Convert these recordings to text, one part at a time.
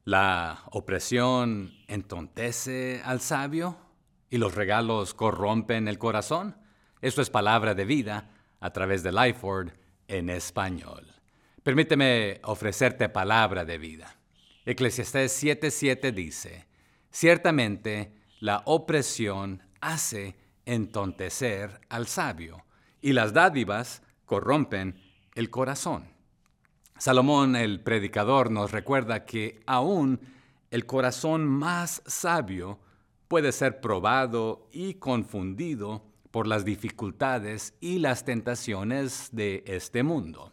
La opresión entontece al sabio y los regalos corrompen el corazón. Esto es palabra de vida a través de Lifeword en español. Permíteme ofrecerte palabra de vida. Eclesiastés 7:7 dice: ciertamente la opresión hace entontecer al sabio, y las dádivas corrompen el corazón. Salomón, el predicador, nos recuerda que aún el corazón más sabio puede ser probado y confundido por las dificultades y las tentaciones de este mundo.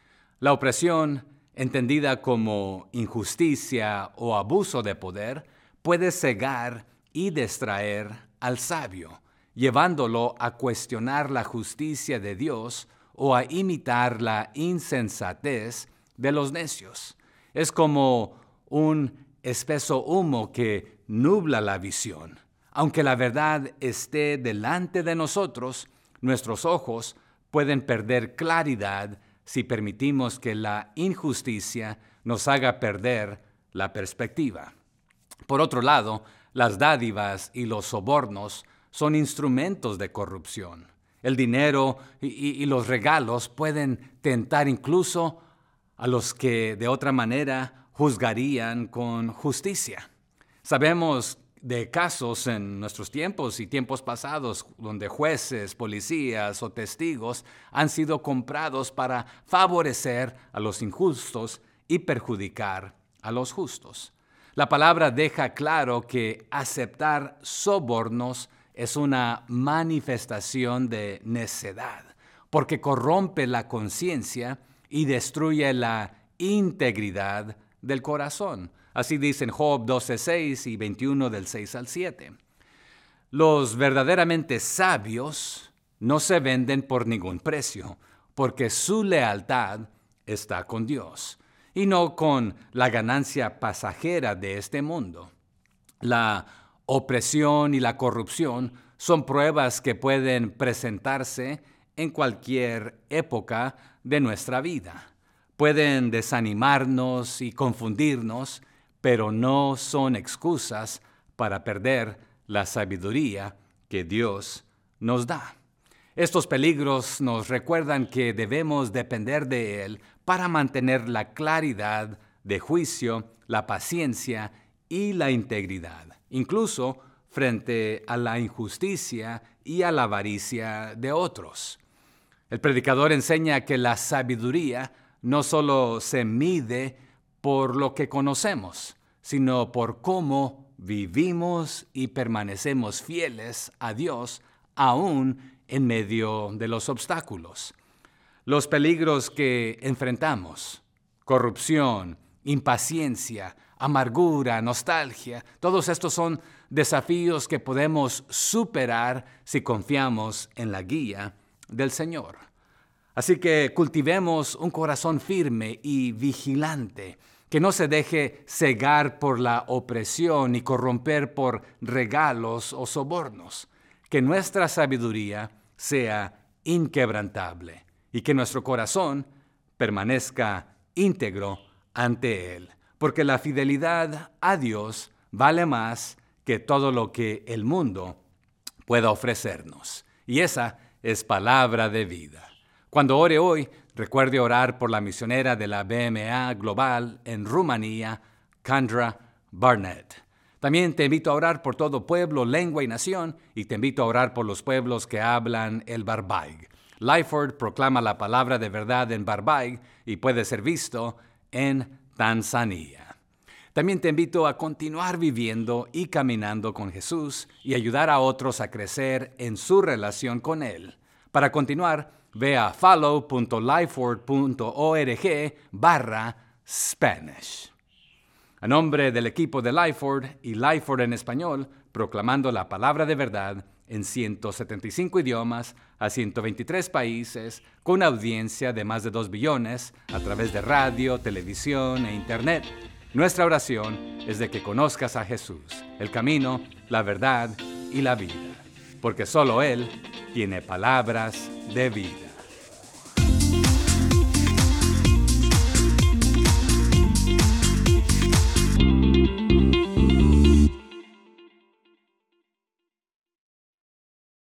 La opresión, entendida como injusticia o abuso de poder, puede cegar y distraer al sabio, llevándolo a cuestionar la justicia de Dios o a imitar la insensatez de los necios. Es como un espeso humo que nubla la visión. Aunque la verdad esté delante de nosotros, nuestros ojos pueden perder claridad si permitimos que la injusticia nos haga perder la perspectiva. Por otro lado, las dádivas y los sobornos son instrumentos de corrupción. El dinero y los regalos pueden tentar incluso a los que de otra manera juzgarían con justicia. Sabemos de casos en nuestros tiempos y tiempos pasados donde jueces, policías o testigos han sido comprados para favorecer a los injustos y perjudicar a los justos. La palabra deja claro que aceptar sobornos es una manifestación de necedad, porque corrompe la conciencia y destruye la integridad del corazón. Así dicen Job 12:6 y 21 del 6 al 7. Los verdaderamente sabios no se venden por ningún precio, porque su lealtad está con Dios y no con la ganancia pasajera de este mundo. La opresión y la corrupción son pruebas que pueden presentarse en cualquier época de nuestra vida. Pueden desanimarnos y confundirnos, pero no son excusas para perder la sabiduría que Dios nos da. Estos peligros nos recuerdan que debemos depender de Él para mantener la claridad de juicio, la paciencia y la integridad, incluso frente a la injusticia y a la avaricia de otros. El predicador enseña que la sabiduría no solo se mide por lo que conocemos, sino por cómo vivimos y permanecemos fieles a Dios aún en medio de los obstáculos. Los peligros que enfrentamos, corrupción, impaciencia, amargura, nostalgia, todos estos son desafíos que podemos superar si confiamos en la guía del Señor. Así que cultivemos un corazón firme y vigilante, que no se deje cegar por la opresión y corromper por regalos o sobornos. Que nuestra sabiduría sea inquebrantable y que nuestro corazón permanezca íntegro ante Él, porque la fidelidad a Dios vale más que todo lo que el mundo pueda ofrecernos. Y esa es palabra de vida. Cuando ore hoy, recuerde orar por la misionera de la BMA Global en Rumanía, Candra Barnett. También te invito a orar por todo pueblo, lengua y nación, y te invito a orar por los pueblos que hablan el Barbaig. Lifeword proclama la palabra de verdad en Barbaig y puede ser visto en Tanzania. También te invito a continuar viviendo y caminando con Jesús y ayudar a otros a crecer en su relación con Él. Para continuar, ve a follow.lifeword.org/Spanish. A nombre del equipo de Lifeword y Lifeword en español, proclamando la palabra de verdad en 175 idiomas a 123 países, con audiencia de más de 2 billones a través de radio, televisión e internet. Nuestra oración es de que conozcas a Jesús, el camino, la verdad y la vida, porque solo Él tiene palabras de vida.